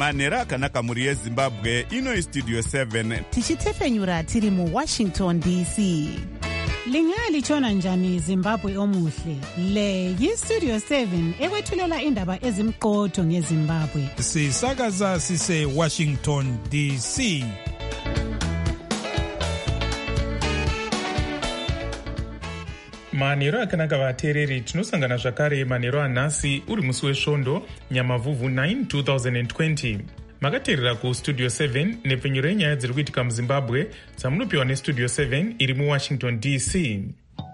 manhero akanaka mhuri yezimbabwe. Ino istudio 7 tichitefenyura tiri muWashington DC. Lingalitshona njani Zimbabwe omuhle? Le yiStudio 7 ekwethulela indaba ezimqotho ngeZimbabwe. Sisakaza sise Washington DC. Manhero akanaka vateereri, tinosangana zvakare manhero anhasi uri musi wesvondo Nyamavhuvhu 9 2020. Makateerera kuStudio 7 nepfenyuro yenyaya dziri kuitika muZimbabwe dzamunopiwa neStudio 7 iri muWashington DC.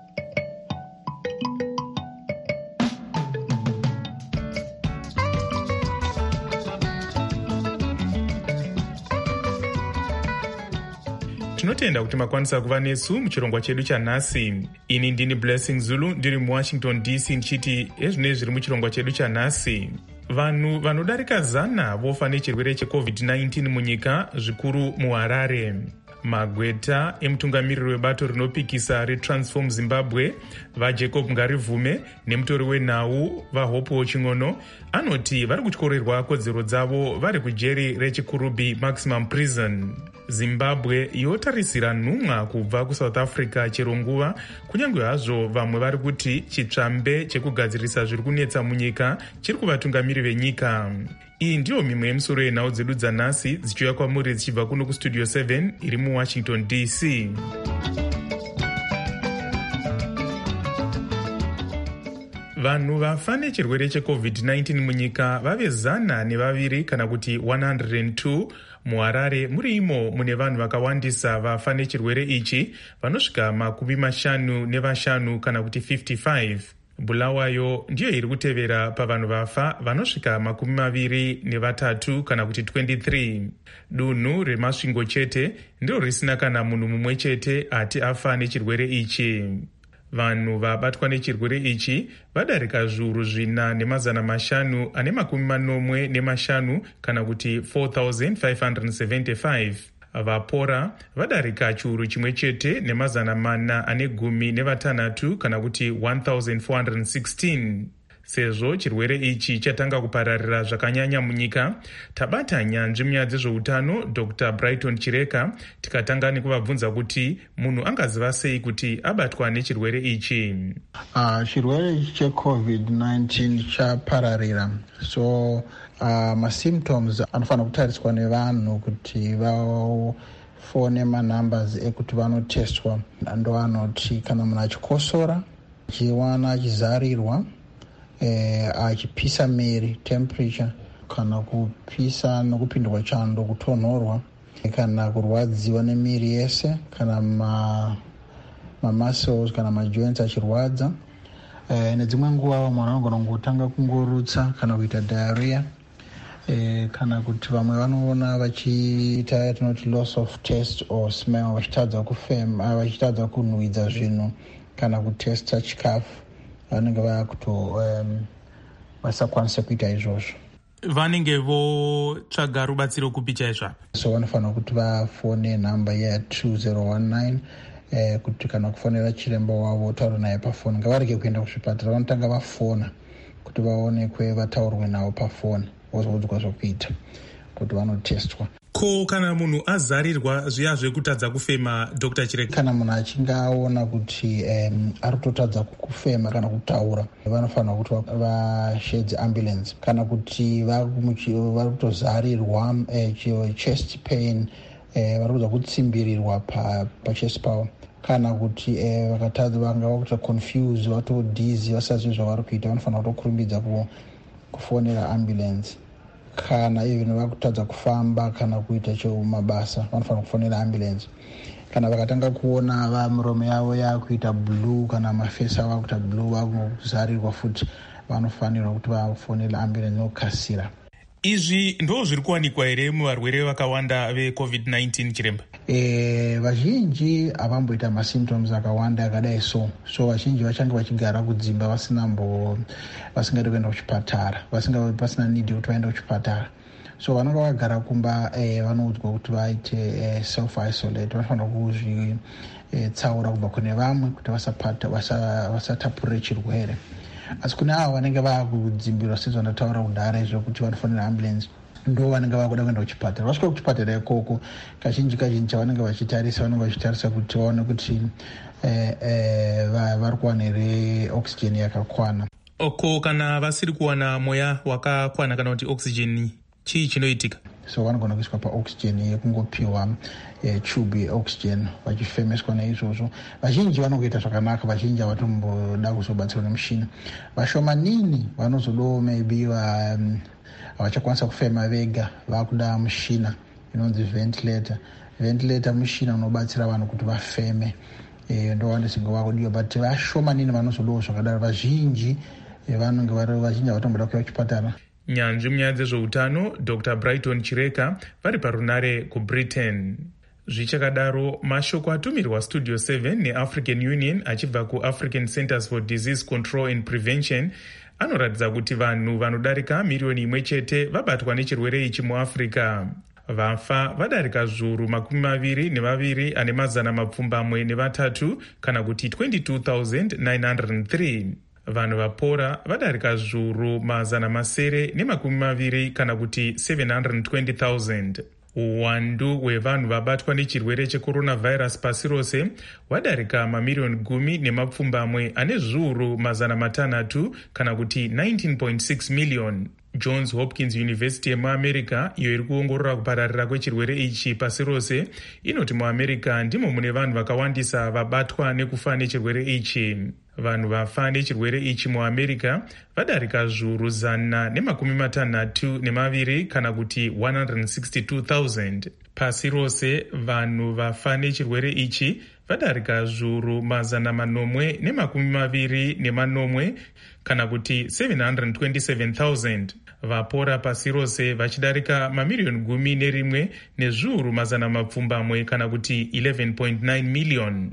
Tinotenda kuti makwanisa kuva nesu muchirongwa chedu chanhasi. Ini ndini Blessing Zulu ndiri muWashington DC ndichiti ezvinei zviri muchirongwa chedu chanhasi. Vanhu vanodarika 100 vofa nechirwere cheCovid-19 munyika, zvikuru muHarare. Magweta emutungamiriri webato rinopikisa reTransform Zimbabwe vaJacob Ngarivume nemutori wenhau vaHope Ching'ono anoti vari kutyorerwa kodzero dzavo vari kujeri reChikurubi Maximum Prison. Zimbabwe yotarisira nhumwa kubva kuSouth Africa chero nguva, kunyange hazvo vamwe vari kuti chitsvambe chekugadzirisa zviri kunetsa munyika chiri kuvatungamiri venyika. Iyi ndiyo mimwe yemisoro yenhau dzedu dzanhasi dzichiuya kwamuri dzichibva kuno kuStudio 7 iri muWashington DC. Vanhu vafa nechirwere cheCovid-19 munyika vave 102 kana kuti 102. MuHarare muri imo mune vanhu vakawandisa vafa nechirwere ichi, vanosvika 55 kana kuti 55. Bulawayo ndiyo iri kutevera pavanhu vafa vanosvika 23 kana kuti 23. Dunhu reMasvingo chete ndiro risina kana munhu mumwe chete ati afa nechirwere ichi. Vanhu vabatwa nechirwere ichi vadarika 4,545 kana kuti 4,575. Vapora vadarika chiuru chimwe chete ne416 kana kuti 1,416. Sezvo chirwere ichi chatanga kupararira zvakanyanya munyika, tabata nyanzvi munyaya dzezveutano Dr. Brighton Chireka tikatanga nekuvabvunza kuti munhu angaziva sei kuti abatwa nechirwere ichi. Chirwere cheCovid-19 chapararira, so masymptoms anofanira kutariswa nevanhu kuti vafone manumbers ekuti vanotestwa. Ndo anoti kana munhu achikosora, achiwana achizarirwa, achipisa miri temperature, kana kupisa nokupindwa chando, kutonhorwa, kana kurwadziwa nemiri yese, kana muscles kana majoints achirwadza, nedzimwe nguva munhu anogona kutanga kungorutsa kana kuita diarrhea, kana kuti vamwe vanoona vachiita tinoti loss of taste or smell, vachitadza kufema, vachitadza kunhuhwidza zvinhu kana kutesta chikafu, vanenge vasakwanisa kuita izvozvo. Vanenge votsvaga rubatsiro kupi chaizvo? So vanofanira kuti vafone nhamba ya2019 kuti kana kufonera chiremba wavo taura naye pafoni. Ngavarege kuenda kuzvipatara, vanotanga vafona kuti vaonekwe, vataurwe navo pafoni, vozoudzwa zvokuita kuti vanotestwa. Ko kana munhu azarirwa zviya zvekutadza kufema, Dr. Chireka? Kana munhu achinge aona kuti ari kutotadza kufema kana kutaura, vanofanira kuti vashedze ambulance. Kana kuti vari kutozarirwa chest pain, vari kuda kutsimbirirwa pachest pavo, kana kuti vakatadza vanga vakuita confuse, vatodizzy, vasazivi zvavari kuita, vanofanira kutokurumbidza kufonera ambulance. Kana even vakutadza kufamba kana kuita mabasa, vanofanira kufonera ambulance. Kana vakatanga kuona miromo yavo yakuita blue kana mafesi avo akuita blue, vakuzarirwa futi, vanofanirwa kuti vafonera ambulance nokasira. Izvi ndo zviri kuwanikwa here muvarwere vakawanda veCovid-19 chiremba? Vazhinji havamboita masymptoms akawanda akadai so vazhinji vachange vachigara kudzimba vasingadi kuenda kuchipatara, pasina need kuti vaende kuchipatara. So vanenge vagara kumba vanoudzwa kuti vaite self-isolate, vanofanira kuzvitsaura kubva kune vamwe kuti vasatapurire chirwere. Asi kune avo vanenge vakudzimbirwa sezvandataura kudhara izvo kuti vanofonera ambulance, ndo vanenge vakuda kuenda kuchipatara. Vasvika kuchipatara ikoko kazhinji chavanenge vachitarisa kuti vaone kuti vari kuwana here oxygen yakakwana. Oko kana vasiri kuwana mweya wakakwana kana kuti oxygen, chii chinoitika? So vanogona kuiswa paoxygen yekungopiwa tube yeoxygen vachifemeswa naizvozvo. Vazhinji vanokuita zvakanaka, vazhinji havatomboda kuzobatsirwa nemushina. Vashomanini vanozodawo maybe havachakwanisa kufema vega, vakuda mushina inonzi ventilator mushina unobatsira vanhu kuti vafeme, ndo vandosinga vakudiwa. But vashomanini vanozodawo zvakadaro, vazhinji vanenge vazhinji havatomboda kuuya kuchipatara. Nyanzvi munyaya dzezveutano Dr. Brighton Chireka vari parunare kuBritain. Zvichakadaro, mashoko atumirwa Studio 7 neAfrican Union achibva kuAfrican Centers for Disease Control and Prevention anoratidza kuti vanhu vanodarika 1,000,000 vabatwa nechirwere ichi muAfrica. Vafa vadarika zviuru 22 ane mazana mapfumbamwe nevatatu kana kuti 22,903. Vanhu vapora vadarika zviuru 720 kana kuti 720,000. Uwandu hwevanhu vabatwa nechirwere checoronavirus pasi rose hwadarika 10,000,000 nemapfumbamwe ane zviuru 600 kana kuti 19.6 million. Johns Hopkins University yemuamerica, iyo iri kuongorora kupararira kwechirwere ichi pasi rose, inoti muamerica ndimo mune vanhu vakawandisa vabatwa nekufa nechirwere ichi. Vanhu vafa nechirwere ichi muamerica vadarika zviuru 162 kana kuti 162,000. Pasi rose vanhu vafa nechirwere ichi vadarika zviuru 824 kana kuti 727,000. Vapora pasi rose vachidarika 1,000,000 nezviuru 100 kana kuti 11.9 million.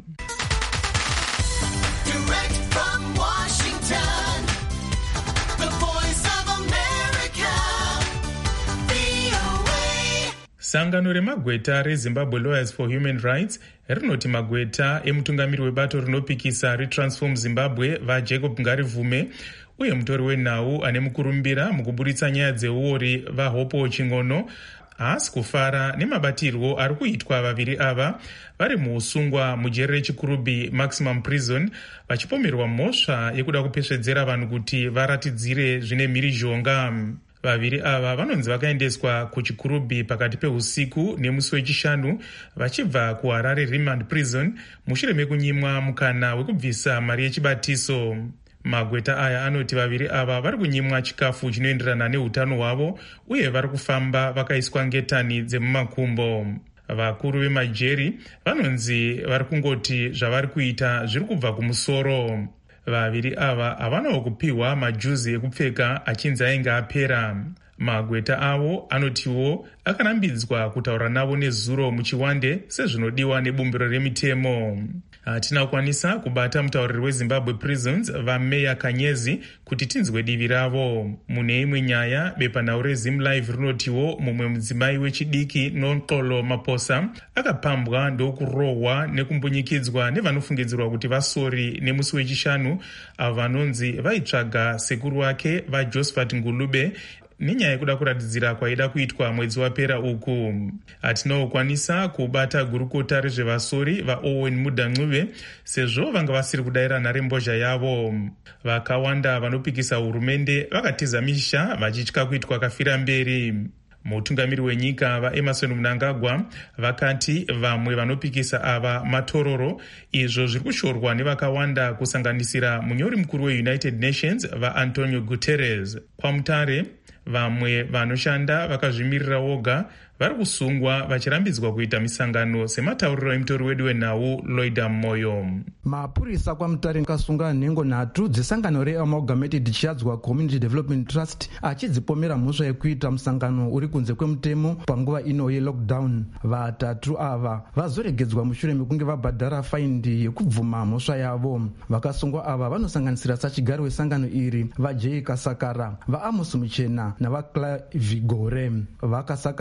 Sangano remagweta reZimbabwe Lawyers for Human Rights rinoti magweta emutungamiri webato rinopikisa reTransform Zimbabwe vaJacob Ngarivume uye mutori wenhau ane mukurumbira mukuburitsa nyaya dzeuori vaHopo Chingono haasi kufara nemabatirwo ari kuitwa vaviri ava vari muusungwa mujeri rechikurubi Maximum Prison vachipomerwa mhosva yekuda kupesvedzera vanhu kuti varatidzire zvine mhirizhonga. Vaviri ava vanonzi vakaendeswa kuchikurubi pakati peusiku nemusi wechishanu vachibva kuHarare Remand Prison mushure mekunyimwa mukana wekubvisa mari yechibatiso. Magweta aya anoti vaviri ava vari kunyimwa chikafu chinoenderana neutano hwavo uye vari kufamba vakaiswa ngetani dzemumakumbo. Vakuru vemajeri vanonzi vari kungoti zvavari kuita zviri kubva kumusoro. Vaviri ava havanawo kupiwa majuzi ekupfeka achinzi ainge apera. Magweta avo anotiwo akarambidzwa kutaura navo nezuro muchiwande sezvinodiwa nebumbiro remitemo. Hatina kukwanisa kubata mutauriri weZimbabwe Prisons vaMeya Kanyezi kuti tinzwe divi ravo. Mune imwe nyaya, bepanhau reZimLive rinotiwo mumwe mudzimai wechidiki Nonxolo Maposa akapambwa ndokurohwa nekumbunyikidzwa nevanofungidzirwa kuti vasori nemusi wechishanu avo vanonzi vaitsvaga sekuru wake vaJosephat Ngulube nenyaya yekuda kuratidzira kwaida kuitwa mwedzi wapera uku. Hatina kukwanisa kubata gurukota rezvevasori vaOwen Mudancuve sezvo vanga vasiri kudayira nharembozha yavo. Vakawanda vanopikisa hurumende vakatiza misha vachitya kuitwa kafira mberi. Mutungamiri wenyika vaEmerson Mnangagwa vakati vamwe vanopikisa ava matororo, izvo zviri kushorwa nevakawanda kusanganisira munyori mukuru weUnited Nations vaAntonio Guterres. Pamutare vamwe vanoshanda vakazvimirira woga vari kusungwa vachirambidzwa kuita misangano sematauriro emutori wedu wenhau Loida Moyo. Mapurisa kwamutare akasunga nhengo nhatu dzesangano reAmalgamated Chiadzwa Community Development Trust achidzipomera mhosva yekuita musangano uri kunze kwemutemo panguva ino yelockdown. Vatatu ava vazoregedzwa mushure mekunge vabhadhara faindi yekubvuma mhosva yavo. Vakasungwa ava vanosanganisira sachigari wesangano iri vaJay Kasakara, vaAmos Muchena navaClive Gore. VaKasakara vaudza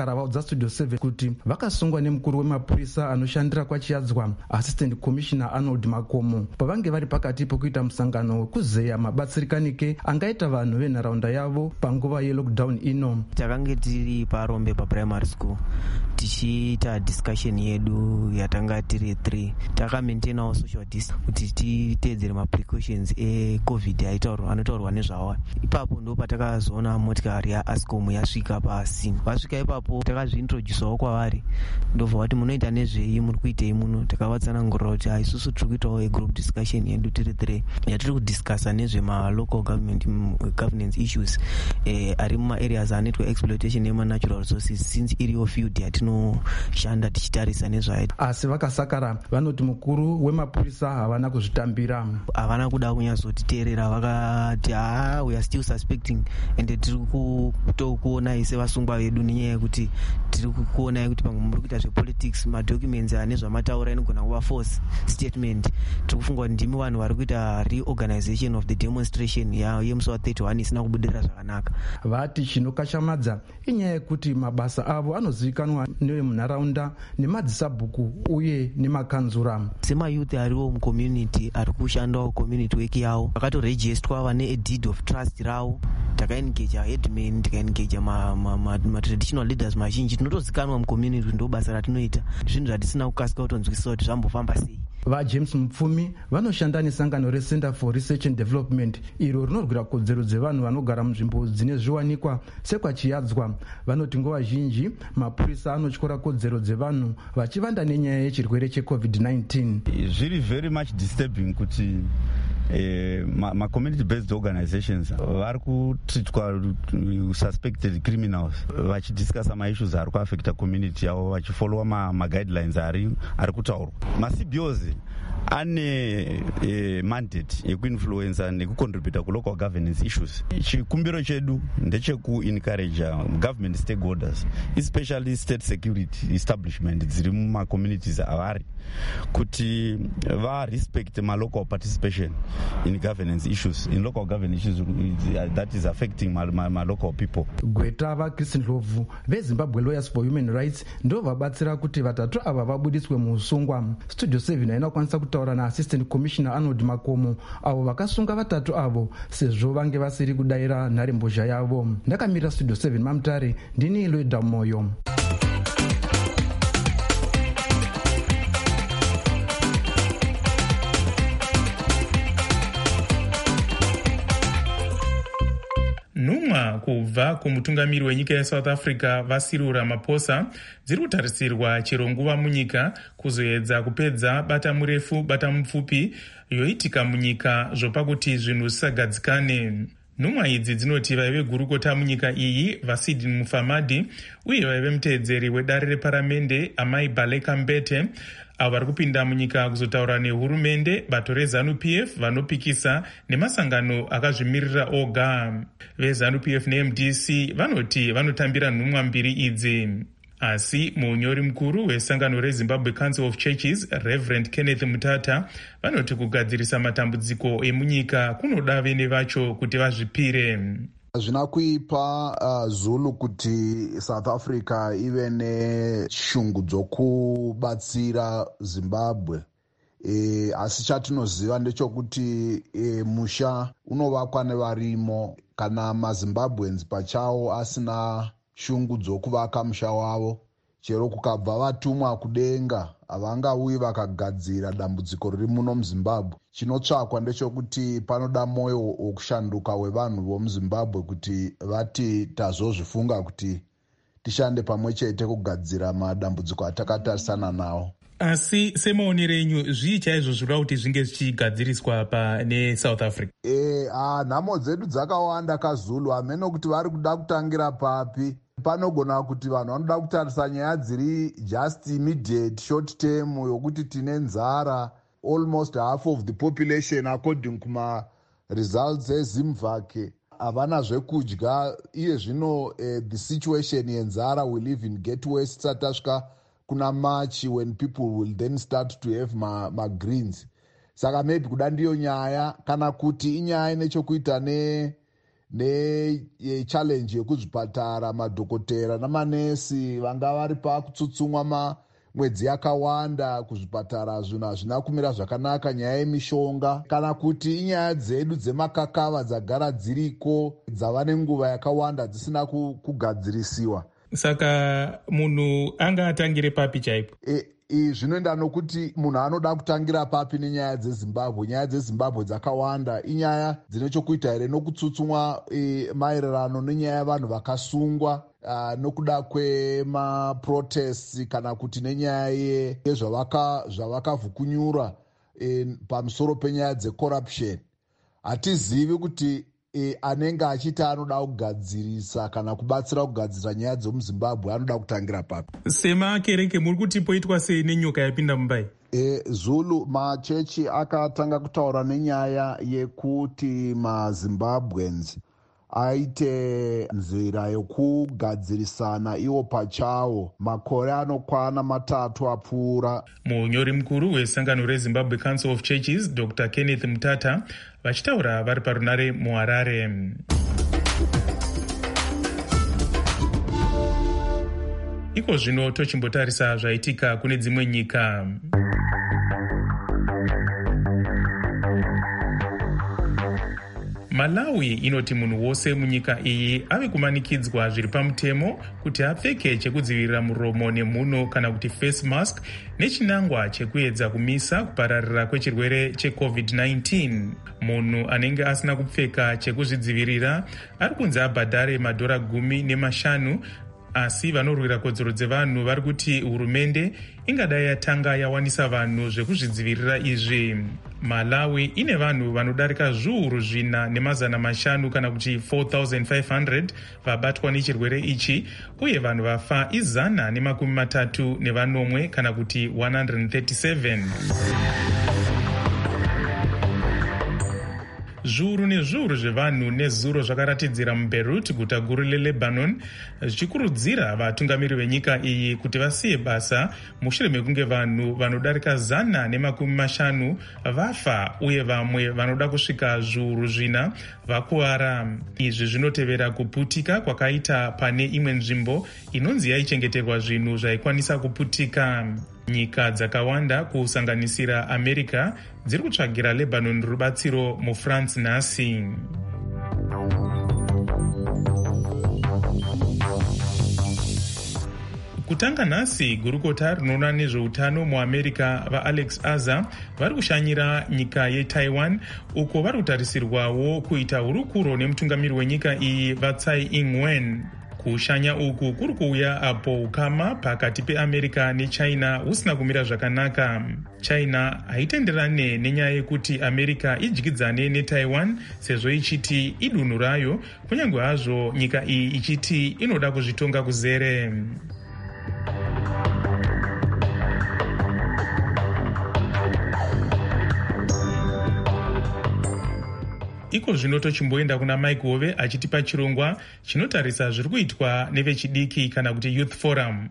Studio 7 kuti vakasungwa nemukuru wemapurisa anoshandira kwachiadzwa Assistant Commissioner Arnold Makomo pavange vari pakati pokuita musangano wekuzeya mabatsirikanike angaita vanhu venharaunda yavo panguva yelockdown ino. Takange tiri paRombe paprimary school tichiita discussion yedu yatanga tiri 3 takamaintainawo social distance kuti titeedzere maprecautions ecovid anotaurwa nezvawo. Ipapo ndo patakazoona motikari yaAscom yasvika pasi. Vasvika ipapo takazviintroducewo kwavari ndobva vati munoita nezvei, muri kuitei muno. Takavatsanangurira kuti isusu tiri kuitawo egroup discussion yedu tiri 3 yatiri kudiscussa nezvemalocal governance issues ari mumaareas anoitwa exploitation yemanatural resources since iriyo field yatinoshanda tichitarisa nezvayo. Asi vakasakara vanoti mukuru wemapurisa havana kuzvitambira, havana kuda kunyazotiteerera. Vakati we are still suspecting ende tiri kutokuona ise vasungwa vedu nenyaya yekuti tiri kuona kuti pamwe muri kuita zvepolitics, madocuments ane zvamataura inogona kuva false statement. Tiri kufunga kuti ndimi vanhu vari kuita reorganization of the demonstration yemusi wa31 isina kubudirira zvakanaka. Vati chinokashamadza inyaya yekuti mabasa avo anozivikanwa nevemunharaunda nemadzisabhuku uye nemakanzura. Semayouth ariwo mucommunity ari kushandawo community work yavo vakatorejistwa vane a deed of trust ravo. Takaengeja headmen, tikaengeja traditional leaders mazhinji. Tinotozikanwa mucommunity ndo basa ratinoita. Zvinhu zvatisina kukasika kutonzwisisa kuti zvambofamba sei. VaJames Mupfumi vanoshanda nesangano reCenter for Research and Development iro rinorwira kodzero dzevanhu vanogara munzvimbo dzine zviwanikwa sekwachiadzwa. Vanoti nguva zhinji mapurisa anotyora kodzero dzevanhu vachivanda nenyaya yechirwere cheCovid-19. Zviri very much disturbing kuti ma-community based organizations vari kutreatwa suspected criminals vachidiscussa maissues ari kuaffecta community yavo vachifollowa ma-guidelines ari kutaurwa. Ma-CBOs ane mandate yekuinfluenza nekucontributa kulocal governance issues. Chikumbiro chedu ndechekuencourage government stakeholders especially state security establishment dziri mumacommunities avari kuti varespect malocal participation in governance issues, in local governance issues that is affecting my local people. Gweta vaChris Ndlovu veZimbabwe Lawyers for Human Rights ndo vabatsira kuti vatatu ava vabudiswe muusungwa. Studio 7 haina kwanisa kutaura naAssistant Commissioner Arnold Makomo avo vakasunga vatatu avo sezvo vange vasiri kudayira nharembozha yavo. Ndakamira Studio 7 Mamutare, ndini Loida Moyo. Nhumwa kubva kumutungamiri wenyika yeSouth Africa Cyril Ramaphosa dziri kutarisirwa chero nguva munyika kuzoedza kupedza bata murefu bata mupfupi yoitika munyika zvopakuti zvinhu zvisagadzikane. Nhumwa idzi dzinoti vaive gurukota munyika iyi Vasidin Mufamadi uye vaive muteedzeri wedare reparamende Amai Baleka Mbete avo vari kupinda munyika kuzotaura nehurumende, bato reZANU-PF vanopikisa nemasangano akazvimirira oga. VeZANU-PF neMDC vanoti vanotambira nhumwa mbiri idzi. Asi munyori mukuru wesangano reZimbabwe Council of Churches Reverend Kenneth Mutata vanoti kugadzirisa matambudziko emunyika kunoda vene vacho kuti vazvipire. Zvina kuipa Zulu kuti South Africa ive neshungu dzokubatsira Zimbabwe. Asi chatinoziva ndechokuti musha unovakwa nevarimo. Kana maZimbabweans pachawo asina shungu dzokuvaka musha wavo, chero kukabva vatumwa kudenga havangauyi vakagadzira dambudziko riri muno muZimbabwe. Chinotsvakwa ndechokuti panoda mwoyo wokushanduka wevanhu vomuZimbabwe kuti vati tazozvifunga kuti tishande pamwe chete kugadzira madambudziko atakatarisana nawo. Asi semaonero enyu zvii chaizvo zvinoda kuti zvinge zvichigadziriswa neSouth Africa? Nhamo dzedu dzakawanda kaZulu, hamene kuti vari kuda kutangira papi. Panogona kuti vanhu vanoda kutarisa nyaya dziri just immediate short term yokuti tine nzara, almost half of the population according kuma results eZimvake havana zvekudya. Iye zvino the situation yenzara will even get worse tasvika kuna March when people will then start to have ma greens. Saka maybe kuda ndiyo nyaya, kana kuti inyaya nechokuita nechallenji yekuzvipatara, madhokotera namanesi vanga vari pakutsutsumwa mwedzi yakawanda kuzvipatara, zvinhu hazvina kumira zvakanaka. Nyaya yemishonga kana kuti inyaya dzedu dzemakakava dzagara dziriko dzava nenguva yakawanda dzisina kugadzirisiwa. Saka munhu anga atangire papi chaipo? Zvinoenda nokuti munhu anoda kutangira papi nenyaya dzezimbabwe. Nyaya dzezimbabwe dzakawanda, inyaya dzine chokuita here nokutsutsumwa maererano nenyaya yavanhu vakasungwa nokuda kwemaprotests kana kuti nenyaya yezvavakavhukunyura pamusoro penyaya dzecorruption. Hatizivi kuti anenge achiti anoda kugadzirisa kana kubatsira kugadzirisa nyaya dzemuzimbabwe anoda kutangira papi. Semakereke muri kuti poitwa sei nenyoka yapinda Mumbai? Zulu, machechi akatanga kutaura nenyaya yekuti maZimbabweans aite nzira yokugadzirisana iwo pachawo makore anokwana 3 apfuura. Munyori mukuru wesangano reZimbabwe Council of Churches, Dr. Kenneth Mutata, vachitaura vari parunare muHarare. Iko zvino tochimbotarisa zvaitika kune dzimwe nyika. Malawi inoti munhu wose munyika iyi ave kumanikidzwa zviri pamutemo kuti apfeke chekudzivirira muromo nemhuno kana kuti face mask nechinangwa chekuedza kumisa kupararira kwechirwere cheCovid-19. Munhu anenge asina kupfeka chekuzvidzivirira ari kunzi abhadhare $10,500, asi vanorwira kodzero dzevanhu vari kuti hurumende ingadai yatanga yawanisa vanhu zvekuzvidzivirira izvi. Malawi ine vanhu vanodarika 4,500 kana kuti 4,500 vabatwa nechirwere ichi, uye vanhu vafa 134 kana kuti 137. Zviuru nezviuru zvevanhu nezuro zvakaratidzira muBeirut, guta guru leLebanon, zvichikurudzira vatungamiri venyika iyi kuti vasiye basa mushure mekunge vanhu vanodarika 150 vafa uye vamwe vanoda kusvika 400 vakuwara. Izvi zvinotevera kuputika kwakaita pane imwe nzvimbo inonzi yaichengeterwa zvinhu zvaikwanisa kuputika. Nyika dzakawanda kusanganisira America dziri kutsvagira Lebanon rubatsiro muFrance nhasi. Kutanga nhasi, gurukota rinoona nezveutano muAmerica vaAlex Azar vari kushanyira nyika yeTaiwan, uko vari kutarisirwawo kuita hurukuro nemutungamiri wenyika iyi vaTsai Ing-wen. Kushanya uku kuri kuuya apo ukama pakati peAmerica neChina husina kumira zvakanaka. China haitenderane nenyaya yekuti America idyidzane neTaiwan sezvo ichiti idunhu rayo, kunyange hazvo nyika iyi ichiti inoda kuzvitonga kuzere. Iko zvino tochimboenda kuna Mike Hove achitipa chirongwa chinotarisa zviri kuitwa nevechidiki kana kuti Youth Forum.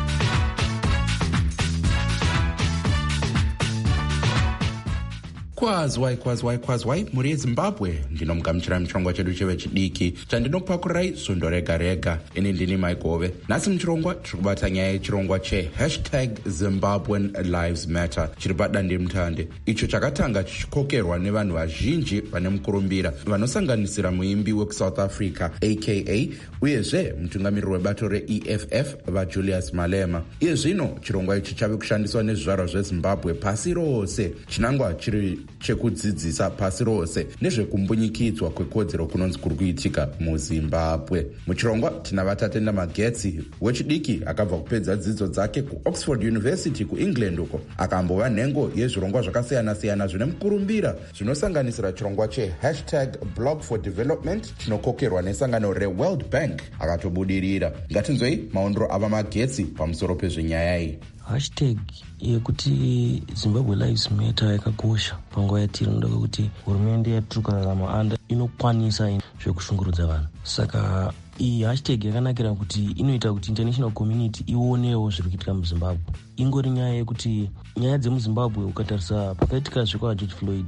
Kwazwai muri yeZimbabwe, ndinomugamuchira muchirongwa chedu chevechidiki chandinopakurirai svondo rega rega. Ini ndini Mike Hove. Nhasi muchirongwa tiri kubata nyaya yechirongwa #Zimbabwean Lives Matter chiri padandemutande, icho chakatanga chichikokerwa nevanhu vazhinji vane mukurumbira vanosanganisira muimbi wekuSouth Africa aka uyezve mutungamiriri webato reEFF vaJulius Malema. Iye zvino chirongwa ichi chave kushandiswa nezvizvarwa zveZimbabwe pasi rose, chinangwa chiri chekudzidzisa pasi rose nezvekumbunyikidzwa kwekodzero kunonzi kuri kuitika muZimbabwe. Muchirongwa tina vatatenda Magetsi wechidiki akabva kupedza dzidzo dzake kuOxford University kuEngland, uko akambova nhengo yezvirongwa zvakasiyana-siyana zvine mukurumbira zvinosanganisira chirongwa #Blog for Development chinokokerwa nesangano reWorld Bank. Akatobudirira. Ngatinzwei maondro ava Magetsi pamusoro pezvenyaya iyi. Hashtag yekuti Zimbabwe Lives Matter yakakosha panguva yatiri noda kuti hurumende yatiri kurarama anda inokwanisa zvekushungurudza vanhu. Saka iyi hashtag yakanakira kuti inoita kuti international community ionewo zviri kuitika muZimbabwe. Ingori nyaya yekuti nyaya dzemuZimbabwe ukatarisa pakaitika zvikwa George Floyd,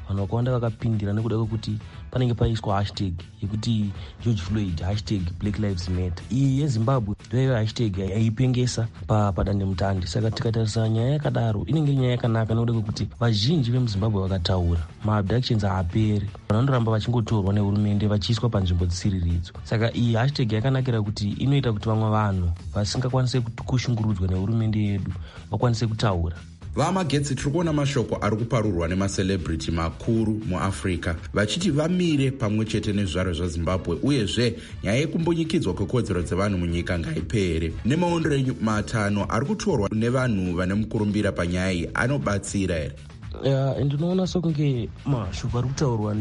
vanhu vakawanda vakapindira nekuda kwekuti panenge paiswa hashtag yekuti George Floyd #Black Lives Matter. Iyi yeZimbabwe ndoiyo hashtag yaipengesa padandemutande. Saka tikatarisa nyaya yakadaro inenge nyaya yakanaka nekuda kwekuti vazhinji vemuZimbabwe vakataura, maabductions haaperi, vanondoramba vachingotorwa nehurumende vachiiswa panzvimbo dzisiriridzo. Saka iyi hashtag yakanakira kuti inoita kuti vamwe vanhu vasingakwanise kushungurudzwa nehurumende yedu vakwanise kutaura. Vamagetsi tiri kuona mashoko ari kuparurwa nemaselebrity makuru muAfrica vachiti vamire pamwe chete nezvaro zvaZimbabwe, uyezve nyaya yekumbunyikidzwa kwekodzero dzevanhu munyika ngaipere. Nemaondero enyu matano ari kutorwa nevanhu vane mukurumbira panyaya iyi anobatsira here? Ndinoona sokunge mashoko ari kutaurwa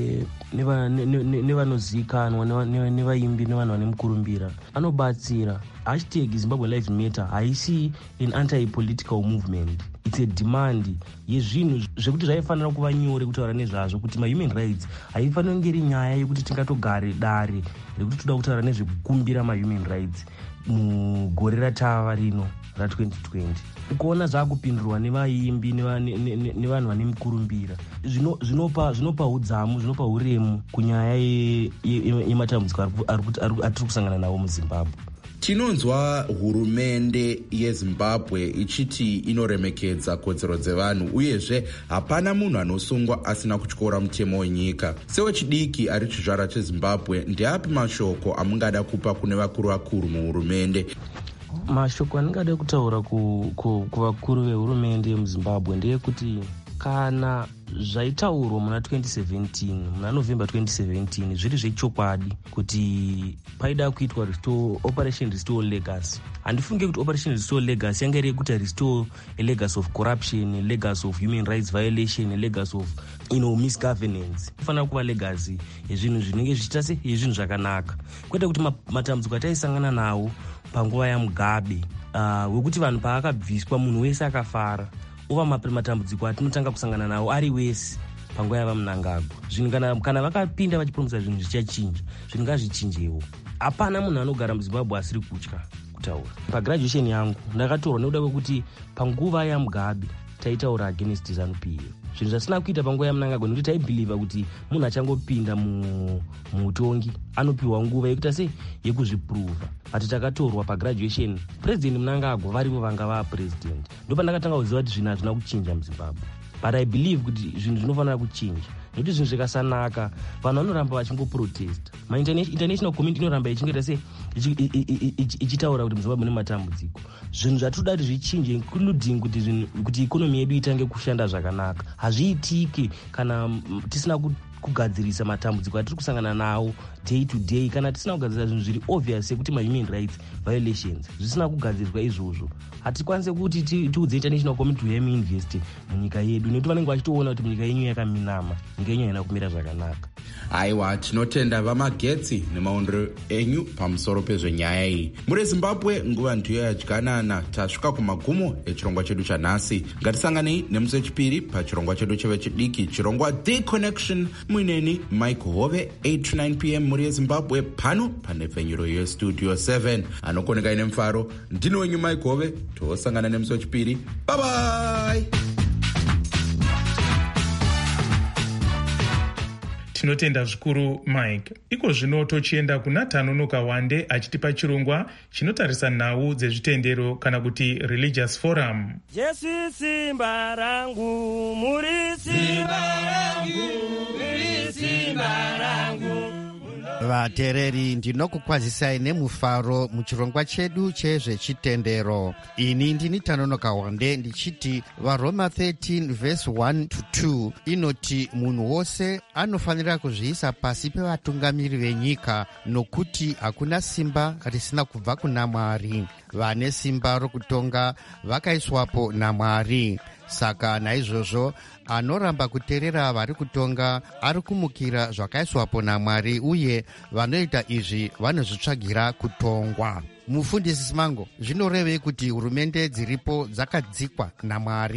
nevanozikanwa nevaimbi nevanhu vane mukurumbira anobatsira. Hashtag Zimbabwe Lives Matter haisi an anti-political movement, it's a demand yezvinhu zvekuti zvaifanira kuva nyore kutaura nezvazvo, kuti ma-human rights haifanira kunge iri nyaya yekuti tingatogare dare rekuti toda kutaura nezvekukumbira ma-human rights mugore ratava rino ra2020. Ukuona zvakupindurwa nevaimbi nevanhu vane mukurumbira zvinopa udzamu, zvinopa uremu kunyaya yematambudziko atiri kusangana nawo muZimbabwe. Tinonzwa hurumende yeZimbabwe ichiti inoremekedza kodzero dzevanhu, uyezve hapana munhu anosungwa asina kutyora mutemo wenyika. Sewechidiki ari chizvara cheZimbabwe, ndeapi mashoko amungada kupa kune vakuru muhurumende? Mashoko andingada kutaura kuvakuru vehurumende yemuZimbabwe ndeyekuti kana zvaitaurwa muna 2017 muna November 2017 zviri zvechokwadi kuti paida kuitwa Operation Restore Legacy. Handifunge kuti Operation Restore Legacy yanga iri yekuti restore a legacy of corruption, a legacy of human rights violation, a legacy of misgovernance. Kufanira kuva legacy yezvinhu zvinenge zvichita yezvinhu zvakanaka, kwete kuti matambudziko ataisangana nawo panguva yaMugabe wekuti vanhu paakabviswa munhu wese akafara, uva matambudziko atinotanga kusangana nawo ari wese panguva yava Mnangagwa. Zvinhu kana vakapinda vachipromisa zvinhu zvichachinja, zvinhu ngazvichinjewo. Hapana munhu anogara muZimbabwe asiri kutya kutaura. Pagraduation yangu ndakatorwa nekuda kwekuti panguva yaMugabe taitaura against ZANU-PF, zvinhu zvisina kuita panguva yaMnangagwa nekuti taibhiliva kuti munhu achangopinda muutongi anopiwa nguva yekuita yekuzviprova. But takatorwa pagraduation, President Mnangagwa varivo vanga vapresident. Ndopandakatanga kuziva kuti zvinhu hazvina kuchinja muZimbabwe. But I believe kuti zvinhu zvinofanira kuchinja, nekuti zvinhu zvikasanaka vanhu vanoramba vachingoprotesta. International community inoramba ichingoita ichitaura kuti muZimbabwe mune matambudziko. Zvinhu zvatoda kuti zvichinje, including kuti ikonomi yedu itange kushanda zvakanaka. Hazviitiki kana tisina kugadzirisa matambudziko atiri kusangana nawo day to day, kana tisina kugadzirisa zvinhu zviri obvious sekuti ma-human rights violations zvisina kugadziriswa izvozvo. Hatikwanise kuti tiudze international community yemi-invest munyika yedu, nekuti vanenge vachitoona kuti munyika yenyu yakaminama, nyika yenyu haina kumira zvakanaka. Aiwa, tinotenda vamagetsi nemaondero enyu pamusoro pezvenyaya iyi. Muri Zimbabwe nguva ndiyo yadyanana. Tasvika kumagumo echirongwa chedu chanhasi. Ngatisanganei nemusi wechipiri pachirongwa chedu chevechidiki, chirongwa The Connection. Muineni Mike Hove, 8 to 9 p.m. muri Zimbabwe, pano panepfenyuro yestudio 7. Anokoneka ine mfaro, ndino wenyu Mike Hove. Tosangana nemusi wechipiri. Bye bye. Tinotenda zvikuru Mike. Iko zvino tochienda kuna Tanonoka Wande achitipa chirongwa chinotarisa nhau dzezvitendero kana kuti Religious Forum. Jesu simba rangu, muri simba rangu, muri simba rangu. Vatereri, ndinokukwazisai nemufaro muchirongwa chedu chezvechitendero. Ini ndini Tanonoka Wande ndichiti vaRoma 13 verse 1 to 2 inoti munhu wose anofanira kuzviisa pasi pevatungamiri venyika, nokuti hakuna simba risina kubva kuna Mwari. Vane simba rokutonga vakaiswapo naMwari. Saka naizvozvo anoramba kuteerera vari kutonga ari kumukira zvakaiswapo naMwari, uye vanoita izvi vanozvitsvagira kutongwa. Mufundisi Simango, zvinorevei kuti hurumende dziripo dzakadzikwa naMwari?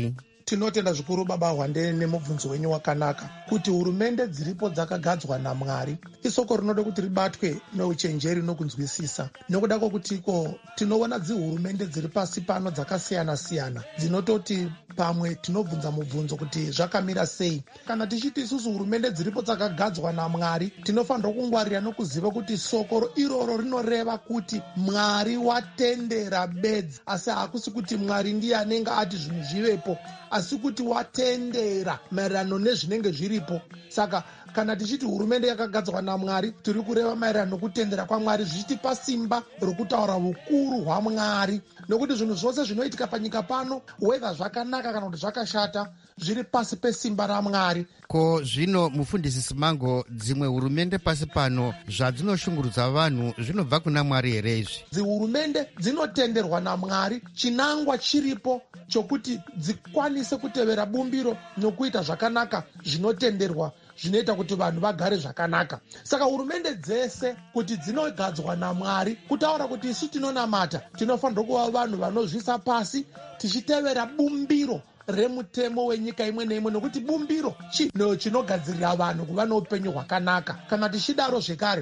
Tinotenda zvikuru baba Hwande nemubvunzo wenyu wakanaka kuti hurumende dziripo dzakagadzwa naMwari isoko rinode kuti ribatwe neuchenjeri nokunzwisisa, nokuda kwokutiko tinoona dzihurumende dziri pasi pano dzakasiyana-siyana dzinototi pamwe tinobvunza mubvunzo kuti zvakamira sei. Kana tichiti isusu hurumende dziripo dzakagadzwa naMwari, tinofanirwa kungwarira nokuziva kuti soko iroro rinoreva kuti Mwari watendera bedzi, asi hakusi kuti Mwari ndiye anenge ati zvinhu zvivepo, asi kuti watendera maererano nezvinenge zviripo. Saka kana tichiti hurumende yakagadzwa naMwari, tiri kureva maererano nokutendera kwaMwari, zvichitipa simba rokutaura ukuru hwaMwari, nokuti zvinhu zvose zvinoitika panyika pano, wedha zvakanaka kana kuti zvakashata, zviri pasi pesimba raMwari. Ko zvino mufundisi Simango, dzimwe hurumende pasi pano zvadzinoshungurudza vanhu zvinobva kuna Mwari here izvi? Dzihurumende dzinotenderwa naMwari, chinangwa chiripo chokuti dzikwanise kutevera bumbiro nokuita zvakanaka zvinotenderwa, zvinoita kuti vanhu vagare zvakanaka. Saka hurumende dzese kuti dzinogadzwa naMwari, kutaura kuti isu tinonamata, tinofanirwa kuva vanhu vanozvisa pasi tichitevera bumbiro remutemo wenyika imwe neimwe, nokuti bumbiro chinogadzirira vanhu kuva neupenyu hwakanaka. Kana tichidaro zvekare,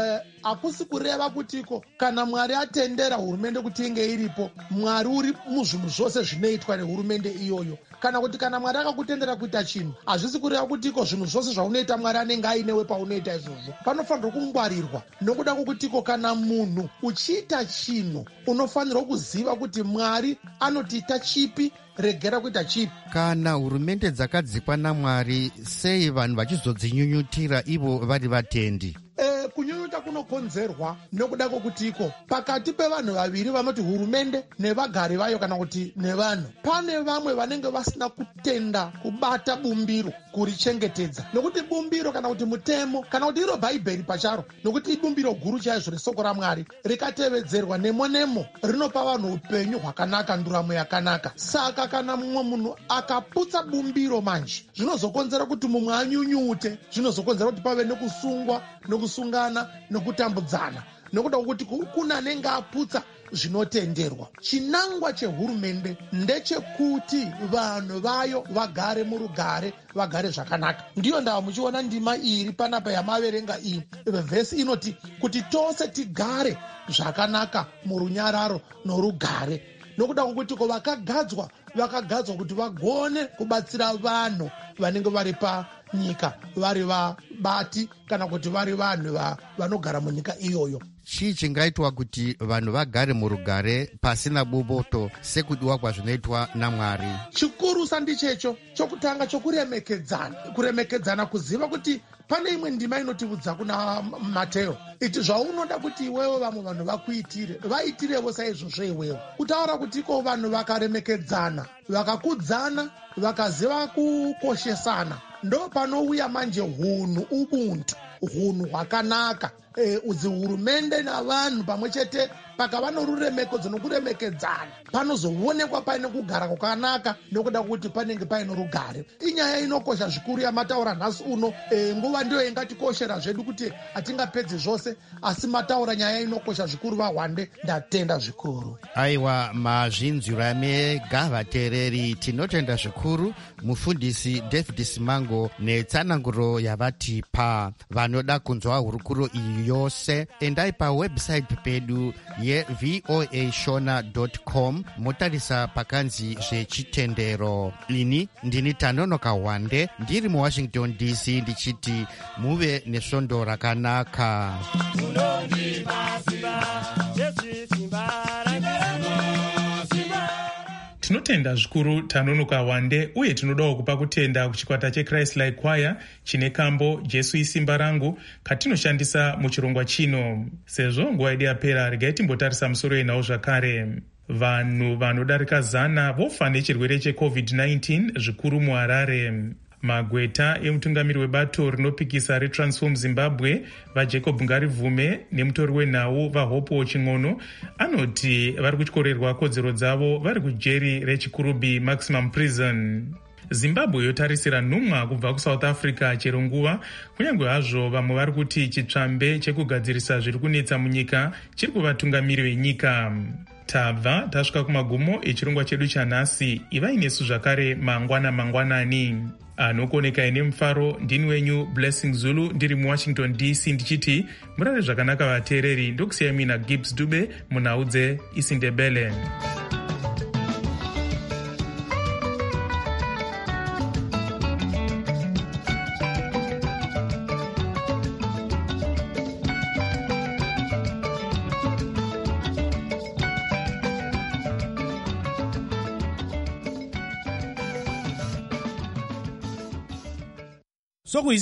hakusi kureva kutiko kana Mwari atendera hurumende kuti inge iripo, Mwari uri muzvinhu zvose zvinoitwa nehurumende iyoyo. Kana kuti kana Mwari akakutendera kuita chinhu, hazvisi kureva kutiko zvinhu zvose zvaunoita Mwari anenge ainewe paunoita izvozvo. Panofanirwa kungwarirwa, nokuda kwokutiko kana munhu uchiita chinhu unofanirwa kuziva kuti Mwari anotiita chipi, regera kuita chipi. Kana hurumende dzakadzikwa naMwari, sei vanhu vachizodzinyunyutira ivo vari vatendi? Kunyunyuta kunokonzerwa nokuda kwokutiko pakati pevanhu vaviri vanoti hurumende nevagari vayo kana kuti nevanhu, pane vamwe vanenge vasina kutenda kubata bumbiro kurichengetedza, nokuti bumbiro kana kuti mutemo kana kuti iro bhaibheri pacharo, nokuti ibumbiro guru chaizvo resoko raMwari, rikatevedzerwa nemo rinopa vanhu upenyu hwakanaka, nduramo yakanaka. Saka kana mumwe munhu akaputsa bumbiro manje, zvinozokonzera kuti mumwe anyunyute, zvinozokonzera kuti pave nekusungwa, nokusungana, nokutambudzana, nokuda kwokuti kuna anenge aputsa zvinotenderwa. Chinangwa chehurumende ndechekuti vanhu vayo vagare murugare, vagare zvakanaka. Ndiyo ndava muchiona ndima iri panapa yamaverenga iyi, vhesi inoti kuti tose tigare zvakanaka murunyararo norugare, nokuda kwokuti vakagadzwa kuti vagone kubatsira vanhu vanenge vari panyika, vari vabati kana kuti vari vanhu vanogara munyika iyoyo. Chii chingaitwa kuti vanhu vagare murugare pasina boboto sekudiwa kwazvinoitwa naMwari? Chikurusa ndichecho chokutanga chokuremekedzana, kuziva kuti pane imwe ndima inotiudza kuna Mateo iti zvaunoda kuti iwewe vamwe vanhu vakuitire, vaitirevo saizvozvo iwewe. Kutaura kuti iko vanhu vakaremekedzana, vakakudzana, vakaziva kukoshesana, ndo panouya manje ubuntu, hunhu hwakanaka. Hurumende navanhu pamwe chete pakava noruremekedzo nokuremekedzana, panozoonekwa paine kugara kwakanaka, nokuda kuti panenge paine rugare. Inyaya inokosha zvikuru yamataura nhasi uno. Nguva ndiyo ingatikoshera zvedu kuti hatingapedzi zvose, asi mataura nyaya inokosha zvikuru. vaHwande, ndatenda zvikuru. Aiwa, mazvinzwira mega vateereri, tinotenda zvikuru mufundisi David Simango netsananguro yavatipa. Vanoda kunzwa hurukuro iyi yose, endai pawebsite pedu yevoashona.com motarisa pakanzi zvechitendero. Ini ndini Tanonoka Hwande, ndiri muWashington DC, ndichiti muve nesvondo rakanaka. Tinotenda zvikuru Tanonoka Hwande, uye tinodawo kupa kutenda kuchikwata cheChrist Like Choir chine kambo Jesu isimba rangu katinoshandisa muchirongwa chino. Sezvo nguva yedu yapera, regai timbotarisa musoro wenhau zvakare. Vanhu vanodarika 100 vofa nechirwere cheCovid-19 zvikuru muHarare. Magweta emutungamiri webato rinopikisa reTransform Zimbabwe vaJacob Ngarivume nemutori wenhau vaHope Ching'ono anoti vari kutyorerwa kodzero dzavo vari kujeri reChikurubi Maximum Prison. Zimbabwe yotarisira nhumwa kubva kuSouth Africa chero nguva, kunyange hazvo vamwe vari kuti chitsvambe chekugadzirisa zviri kunetsa munyika chiri kuvatungamiri venyika. tabva tasvika kumagumo echirongwa chedu chanhasi. Ivai nesu zvakare mangwanani anokuonekai nemufaro. Ndini wenyu Blessing Zulu ndiri muwashington DC ndichiti murare zvakanaka vateereri. Ndokusiyai mina Gibbs Dube munhau dzeIsindebele. So